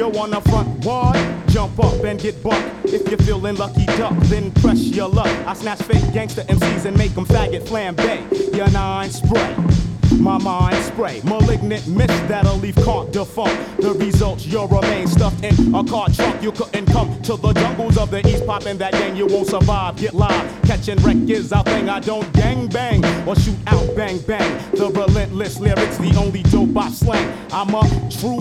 You wanna front wide? Jump up and get bucked. If you're feeling lucky duck, then press your luck. I snatch fake gangster MCs and make them faggot flambe. Your nine spray. My mind spray, malignant mist that'll leave can't defunct. The results, you'll remain stuffed in a car trunk. You couldn't come to the jungles of the East, poppin' that gang, you won't survive. Get live, catching wreck is our thing. I don't gang bang or shoot out bang bang. The relentless lyrics, the only dope I slang. I'm a true